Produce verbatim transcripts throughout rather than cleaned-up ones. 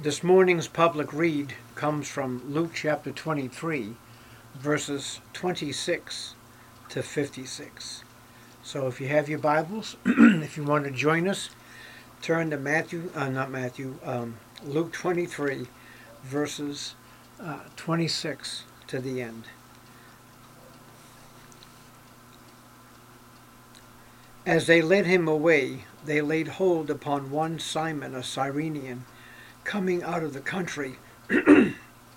This morning's public read comes from Luke chapter twenty-three, verses twenty-six to fifty-six. So if you have your Bibles, if you want to join us, turn to Matthew, uh, not Matthew, um, Luke twenty-three, verses uh, twenty-six to the end. As they led him away, they laid hold upon one Simon, a Cyrenian, coming out of the country, and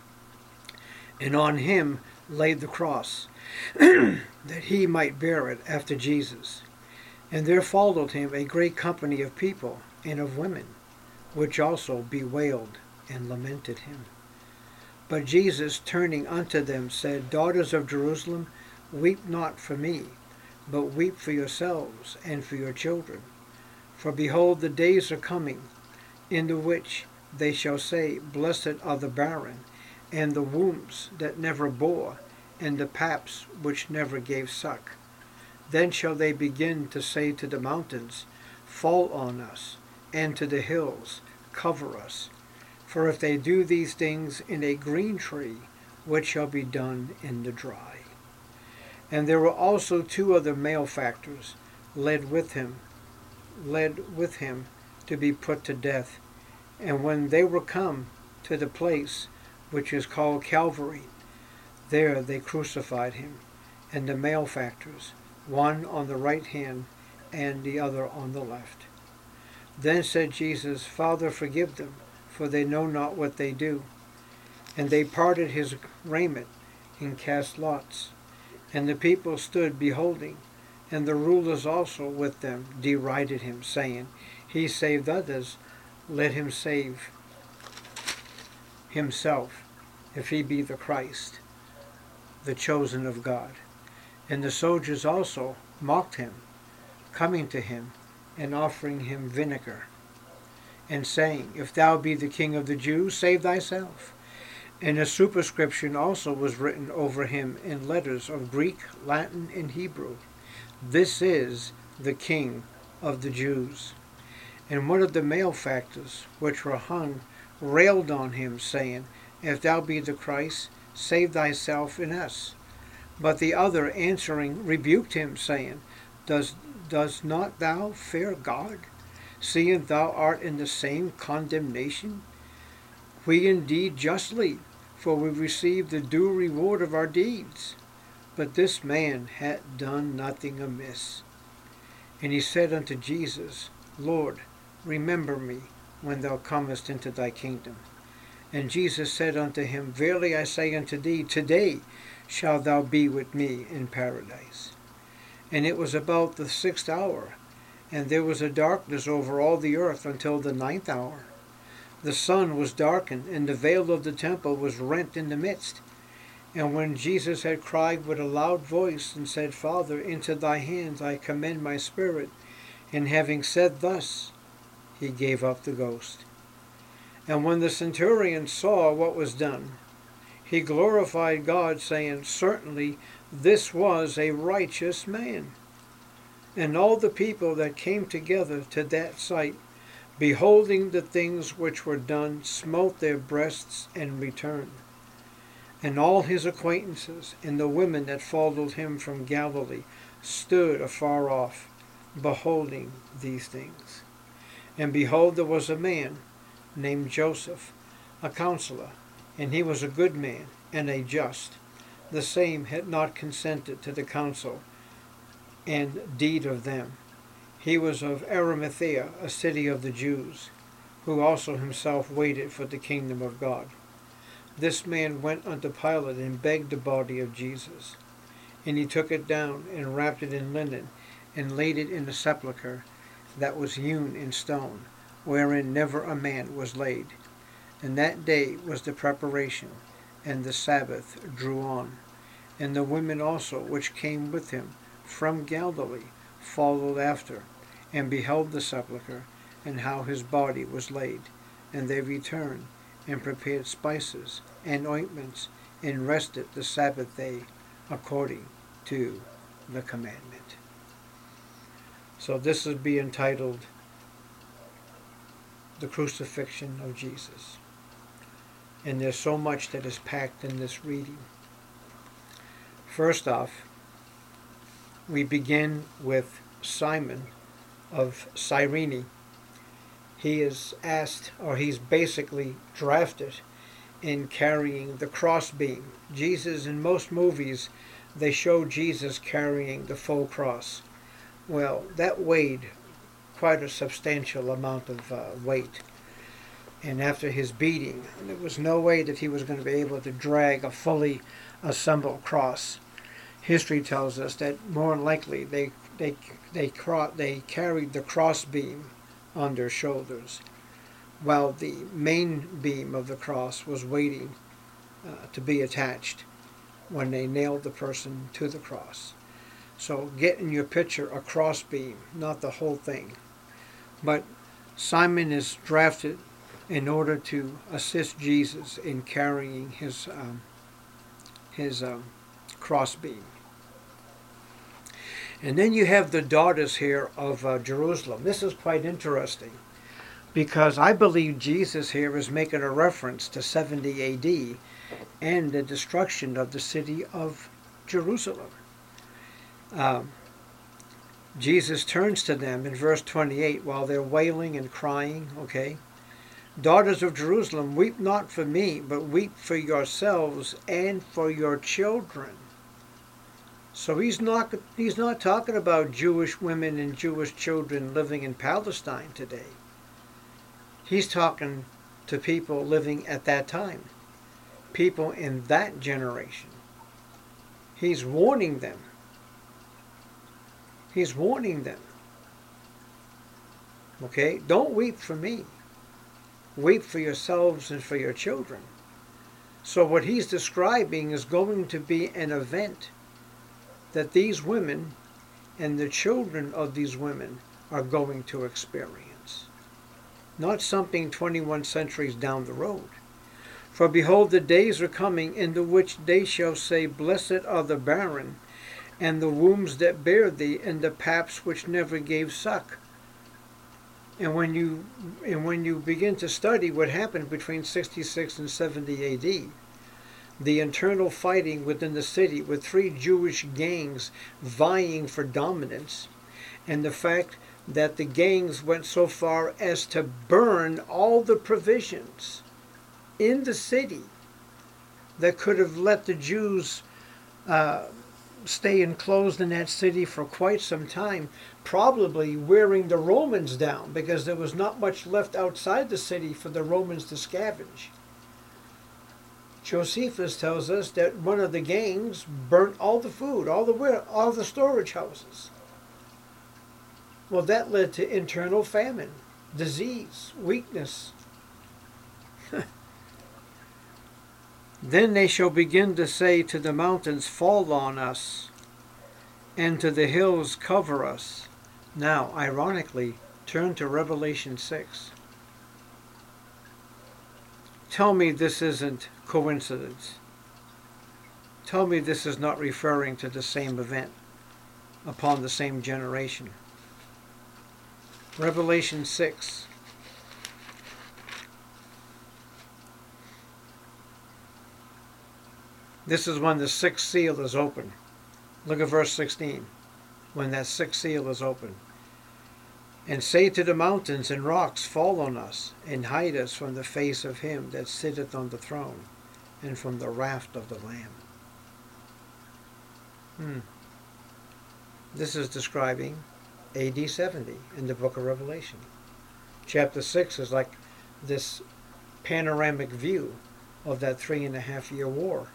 on him laid the cross, that he might bear it after Jesus. And there followed him a great company of people and of women, which also bewailed and lamented him. But Jesus, turning unto them, said, Daughters of Jerusalem, weep not for me, but weep for yourselves and for your children. For behold, the days are coming, in the which they shall say, Blessed are the barren, and the wombs that never bore, and the paps which never gave suck. Then shall they begin to say to the mountains, Fall on us, and to the hills, Cover us. For if they do these things in a green tree, what shall be done in the dry? And there were also two other malefactors led with him, led with him to be put to death. And when they were come to the place which is called Calvary, there they crucified him, and the malefactors, one on the right hand and the other on the left. Then said Jesus, Father, forgive them, for they know not what they do. And they parted his raiment and cast lots. And the people stood beholding, and the rulers also with them derided him, saying, He saved others, let him save himself, if he be the Christ, the chosen of God. And the soldiers also mocked him, coming to him and offering him vinegar, and saying, If thou be the King of the Jews, save thyself. And a superscription also was written over him in letters of Greek, Latin, and Hebrew, This is the King of the Jews. And one of the malefactors which were hung railed on him, saying, If thou be the Christ, save thyself and us. But the other answering rebuked him, saying, Does, does not thou fear God, seeing thou art in the same condemnation? We indeed justly, for we receive the due reward of our deeds. But this man had done nothing amiss. And he said unto Jesus, Lord, remember me when thou comest into thy kingdom. And Jesus said unto him, Verily I say unto thee, today shalt thou be with me in paradise. And it was about the sixth hour, and there was a darkness over all the earth until the ninth hour. The sun was darkened, and the veil of the temple was rent in the midst. And when Jesus had cried with a loud voice, and said, Father, into thy hands I commend my spirit, and having said thus, he gave up the ghost. And when the centurion saw what was done, he glorified God, saying, Certainly this was a righteous man. And all the people that came together to that sight, beholding the things which were done, smote their breasts and returned. And all his acquaintances and the women that followed him from Galilee stood afar off, beholding these things. And behold, there was a man named Joseph, a counselor, and he was a good man and a just. The same had not consented to the counsel and deed of them. He was of Arimathea, a city of the Jews, who also himself waited for the kingdom of God. This man went unto Pilate and begged the body of Jesus. And he took it down and wrapped it in linen, and laid it in a sepulchre that was hewn in stone, wherein never a man was laid. And that day was the preparation, and the Sabbath drew on. And the women also which came with him from Galilee followed after, and beheld the sepulchre, and how his body was laid. And they returned, and prepared spices and ointments, and rested the Sabbath day according to the commandment. So this will be entitled The Crucifixion of Jesus. And there's so much that is packed in this reading. First off, we begin with Simon of Cyrene. He is asked, or he's basically drafted in carrying the crossbeam. Jesus, in most movies, they show Jesus carrying the full cross. Well, that weighed quite a substantial amount of uh, weight. And after his beating, there was no way that he was going to be able to drag a fully assembled cross. History tells us that more than likely they they they they carried the crossbeam on their shoulders, while the main beam of the cross was waiting uh, to be attached when they nailed the person to the cross. So get in your picture a crossbeam, not the whole thing. But Simon is drafted in order to assist Jesus in carrying his um, his um, crossbeam. And then you have the daughters here of uh, Jerusalem. This is quite interesting, because I believe Jesus here is making a reference to seventy A D and the destruction of the city of Jerusalem. Um, Jesus turns to them in verse twenty-eight while they're wailing and crying, okay? Daughters of Jerusalem, weep not for me, but weep for yourselves and for your children. So he's not, he's not talking about Jewish women and Jewish children living in Palestine today. He's talking to people living at that time, people in that generation. He's warning them. He's warning them. Okay? Don't weep for me. Weep for yourselves and for your children. So what he's describing is going to be an event that these women and the children of these women are going to experience. Not something twenty-one centuries down the road. For behold, the days are coming in the which they shall say, Blessed are the barren, and the wombs that bear thee, and the paps which never gave suck. And when you and when you begin to study what happened between sixty-six and seventy A D, the internal fighting within the city with three Jewish gangs vying for dominance, and the fact that the gangs went so far as to burn all the provisions in the city that could have let the Jews uh, stay enclosed in that city for quite some time, probably wearing the Romans down, because there was not much left outside the city for the Romans to scavenge. Josephus tells us that one of the gangs burnt all the food, all the all the storage houses. Well, that led to internal famine, disease, weakness. Then they shall begin to say to the mountains, Fall on us, and to the hills, cover us. Now, ironically, turn to Revelation six. Tell me this isn't coincidence. Tell me this is not referring to the same event upon the same generation. Revelation six. This is when the sixth seal is open. Look at verse sixteen. When that sixth seal is open. And say to the mountains and rocks, Fall on us, and hide us from the face of him that sitteth on the throne, and from the wrath of the Lamb. Hmm. This is describing A D seventy in the book of Revelation. Chapter six is like this panoramic view of that three and a half year war.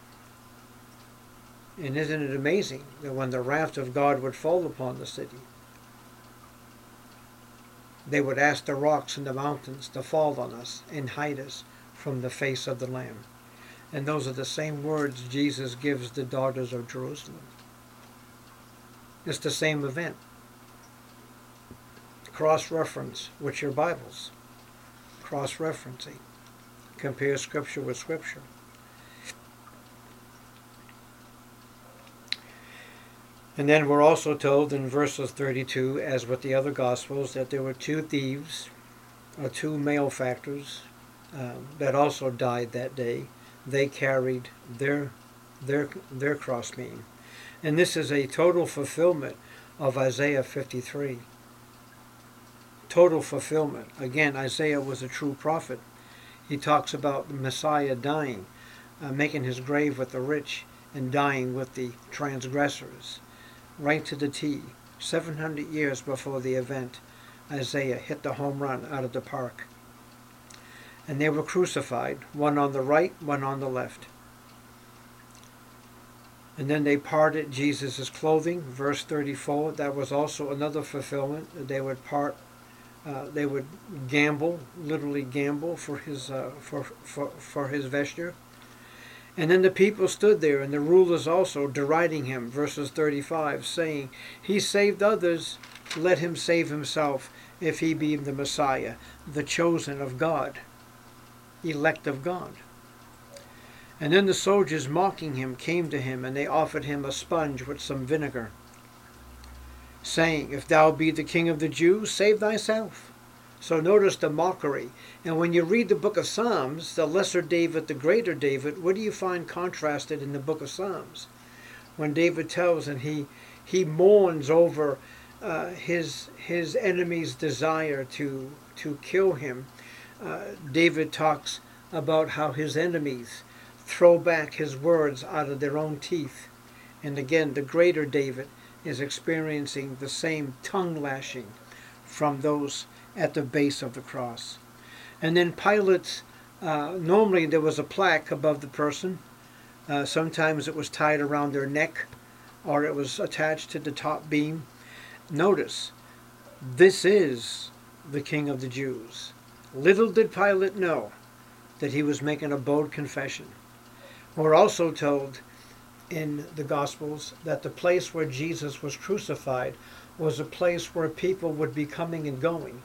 And isn't it amazing that when the wrath of God would fall upon the city, they would ask the rocks and the mountains to fall on us and hide us from the face of the Lamb. And those are the same words Jesus gives the daughters of Jerusalem. It's the same event. Cross-reference with your Bibles. Cross-referencing. Compare Scripture with Scripture. And then we're also told in verses thirty-two, as with the other Gospels, that there were two thieves, or two malefactors, uh, that also died that day, they carried their their their crossbeam. And this is a total fulfillment of Isaiah fifty-three. Total fulfillment. Again, Isaiah was a true prophet. He talks about the Messiah dying, uh, making his grave with the rich and dying with the transgressors. Right to the T. seven hundred years before the event, Isaiah hit the home run out of the park. And they were crucified, one on the right, one on the left. And then they parted Jesus' clothing, verse thirty-four. That was also another fulfillment. They would part, uh, they would gamble, literally gamble for his uh, for, for for his vesture. And then the people stood there, and the rulers also deriding him, verses thirty-five, saying, "He saved others, let him save himself, if he be the Messiah, the chosen of God, elect of God." And then the soldiers mocking him came to him, and they offered him a sponge with some vinegar, saying, "If thou be the King of the Jews, save thyself." So notice the mockery. And when you read the book of Psalms, the lesser David, the greater David, what do you find contrasted in the book of Psalms? When David tells and he he mourns over uh, his his enemy's desire to to kill him, uh, David talks about how his enemies throw back his words out of their own teeth. And again, the greater David is experiencing the same tongue lashing from those at the base of the cross. And then Pilate, uh, normally there was a plaque above the person. Uh, sometimes it was tied around their neck, or it was attached to the top beam. Notice, this is the King of the Jews. Little did Pilate know that he was making a bold confession. We're also told in the Gospels that the place where Jesus was crucified was a place where people would be coming and going.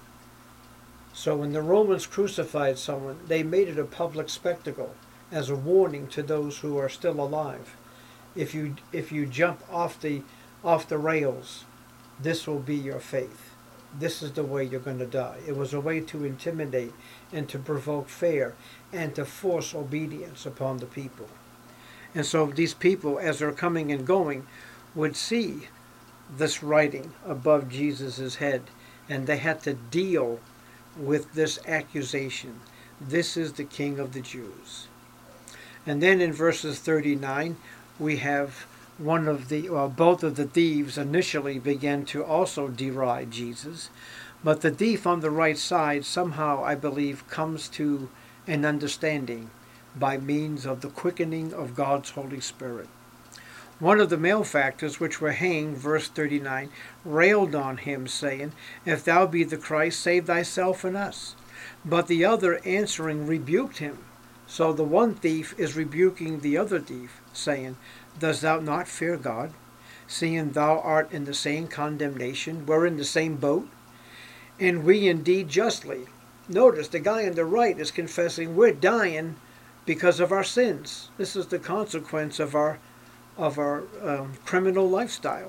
So when the Romans crucified someone, they made it a public spectacle as a warning to those who are still alive. If you if you jump off the off the rails, this will be your faith. This is the way you're going to die. It was a way to intimidate and to provoke fear and to force obedience upon the people. And so these people, as they're coming and going, would see this writing above Jesus' head, and they had to deal with this accusation. This is the King of the Jews. And then in verses thirty-nine, we have one of the, well, both of the thieves initially began to also deride Jesus, but the thief on the right side somehow, I believe, comes to an understanding by means of the quickening of God's Holy Spirit. One of the malefactors which were hanged, verse thirty-nine, railed on him, saying, "If thou be the Christ, save thyself and us." But the other answering rebuked him. So the one thief is rebuking the other thief, saying, "Dost thou not fear God, seeing thou art in the same condemnation? We're in the same boat, and we indeed justly." Notice the guy on the right is confessing we're dying because of our sins. This is the consequence of our of our um, criminal lifestyle.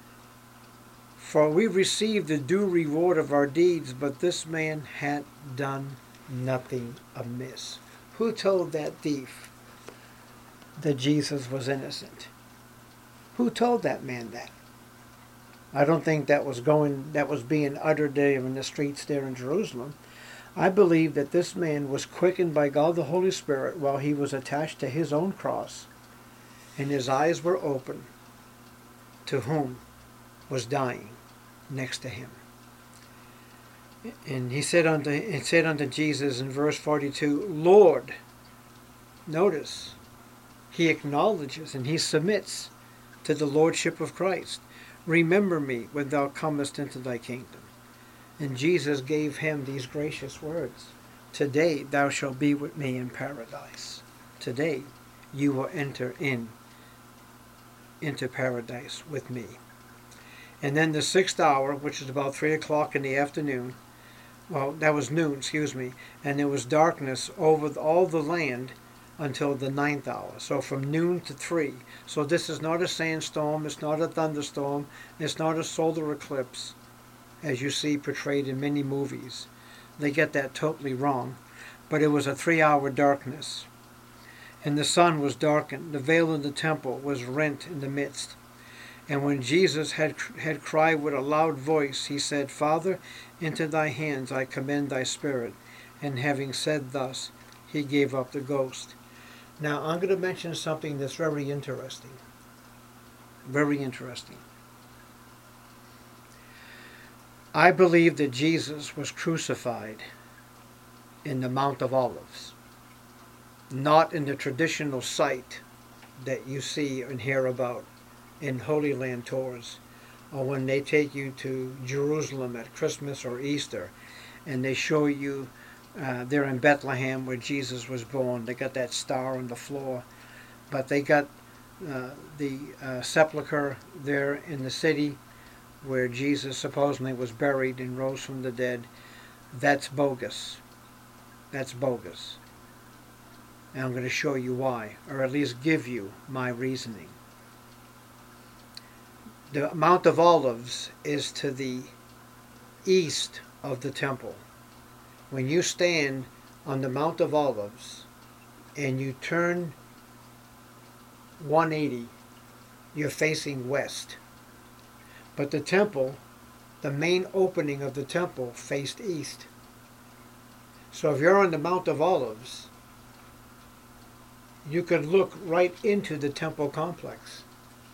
For we received the due reward of our deeds, but this man had done nothing amiss. Who told that thief that Jesus was innocent? Who told that man that? I don't think that was going, that was being uttered there in the streets there in Jerusalem. I believe that this man was quickened by God the Holy Spirit while he was attached to his own cross, and his eyes were open to whom was dying next to him. And he said unto, it said unto Jesus in verse forty-two, "Lord," notice, he acknowledges and he submits to the lordship of Christ. "Remember me when thou comest into thy kingdom." And Jesus gave him these gracious words. "Today thou shalt be with me in paradise." Today you will enter in into paradise with me. And then the sixth hour, which is about three o'clock in the afternoon, well, that was noon, excuse me, and there was darkness over all the land until the ninth hour. So from noon to three. So this is not a sandstorm, it's not a thunderstorm, it's not a solar eclipse, as you see portrayed in many movies. They get that totally wrong. but it was a three-hour darkness. And the sun was darkened, the veil of the temple was rent in the midst. And when Jesus had, had cried with a loud voice, he said, Father, into thy hands I commend thy spirit. And having said thus, he gave up the ghost. Now, I'm going to mention something that's very interesting. Very interesting. I believe that Jesus was crucified in the Mount of Olives, not in the traditional site that you see and hear about in Holy Land tours, or when they take you to Jerusalem at Christmas or Easter, and they show you uh, they're in Bethlehem where Jesus was born. They got that star on the floor, but they got uh, the uh, sepulcher there in the city where Jesus supposedly was buried and rose from the dead. That's bogus. That's bogus. And I'm going to show you why, or at least give you my reasoning. The Mount of Olives is to the east of the temple. When you stand on the Mount of Olives and you turn one eighty, you're facing west. But the temple, the main opening of the temple, faced east. So if you're on the Mount of Olives, you could look right into the temple complex.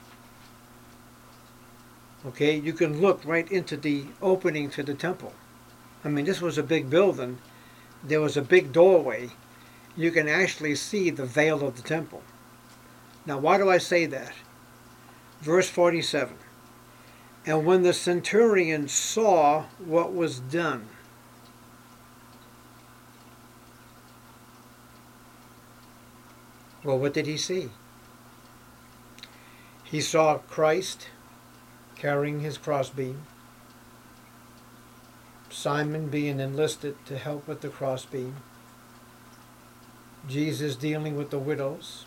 Okay, you can look right into the opening to the temple. I mean, this was a big building. There was a big doorway. You can actually see the veil of the temple. Now, why do I say that? Verse forty-seven. And when the centurion saw what was done, well, what did he see? He saw Christ carrying his crossbeam, Simon being enlisted to help with the crossbeam, Jesus dealing with the widows,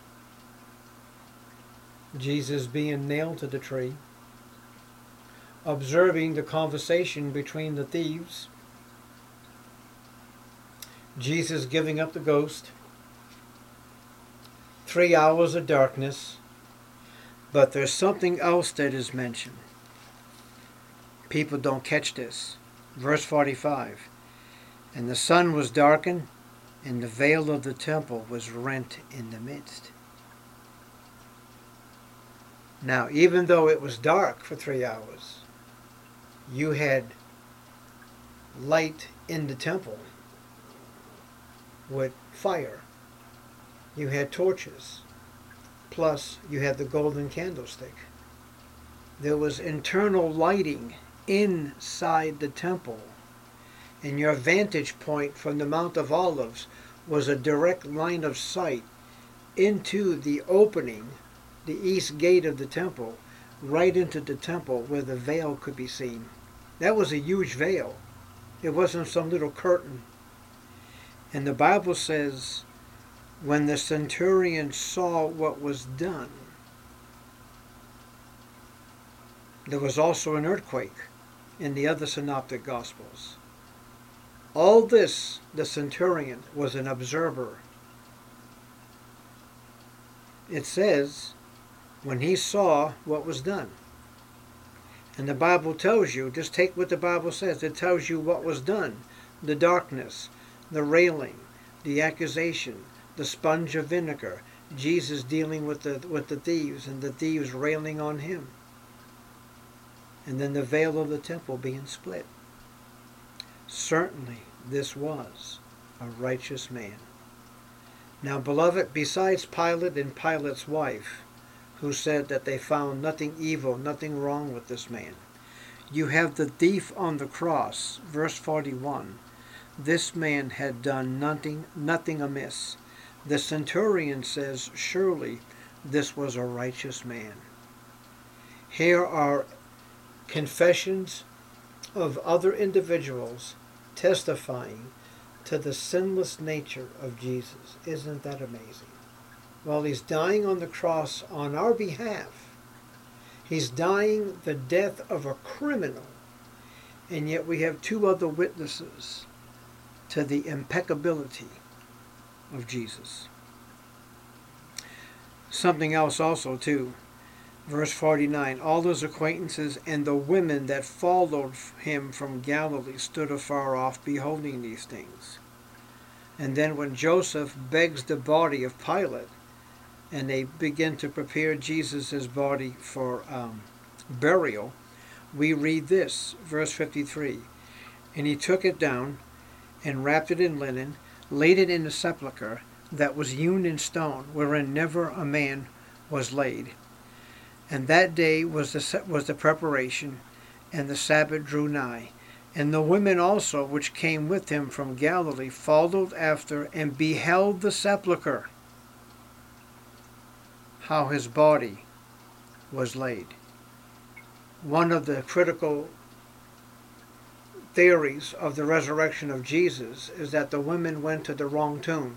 Jesus being nailed to the tree, observing the conversation between the thieves, Jesus giving up the ghost, three hours of darkness. But there's something else that is mentioned. People don't catch this. Verse forty-five. And the sun was darkened, and the veil of the temple was rent in the midst. Now, even though it was dark for three hours, you had light in the temple with fire. You had torches. Plus, you had the golden candlestick. There was internal lighting inside the temple. And your vantage point from the Mount of Olives was a direct line of sight into the opening, the east gate of the temple, right into the temple where the veil could be seen. That was a huge veil. It wasn't some little curtain. And the Bible says, when the centurion saw what was done, there was also an earthquake in the other synoptic gospels. All this, the centurion was an observer. It says, when he saw what was done. And the Bible tells you, just take what the Bible says, it tells you what was done. The darkness, the railing, the accusation, the sponge of vinegar, Jesus dealing with the, with the thieves, and the thieves railing on him. And then the veil of the temple being split. Certainly this was a righteous man. Now, beloved, besides Pilate and Pilate's wife, who said that they found nothing evil, nothing wrong with this man, you have the thief on the cross, verse forty-one. This man had done nothing, nothing amiss. The centurion says, surely this was a righteous man. Here are confessions of other individuals testifying to the sinless nature of Jesus. Isn't that amazing? While he's dying on the cross on our behalf, he's dying the death of a criminal, and yet we have two other witnesses to the impeccability of Jesus. Something else also too. Verse forty-nine, all his acquaintances and the women that followed him from Galilee stood afar off, beholding these things. And then when Joseph begs the body of Pilate, and they begin to prepare Jesus' body for um, burial, we read this, verse fifty-three, and he took it down, and wrapped it in linen, laid it in the sepulchre that was hewn in stone, wherein never a man was laid. And that day was the, was the preparation, and the Sabbath drew nigh. And the women also which came with him from Galilee followed after, and beheld the sepulchre, how his body was laid. One of the critical theories of the resurrection of Jesus is that the women went to the wrong tomb.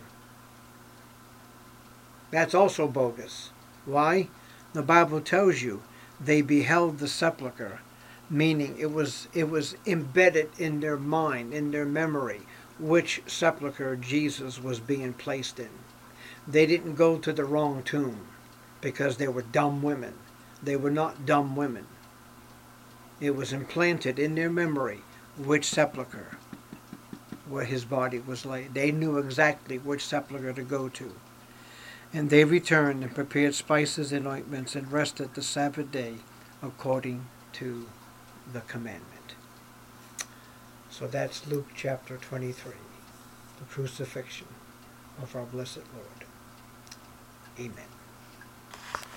That's also bogus. Why? The Bible tells you they beheld the sepulchre, meaning it was it was embedded in their mind, in their memory, which sepulchre Jesus was being placed in. They didn't go to the wrong tomb because they were dumb women. They were not dumb women. It was implanted in their memory which sepulchre where his body was laid. They knew exactly which sepulchre to go to. And they returned and prepared spices and ointments and rested the Sabbath day according to the commandment. So that's Luke chapter twenty-three, the crucifixion of our blessed Lord. Amen.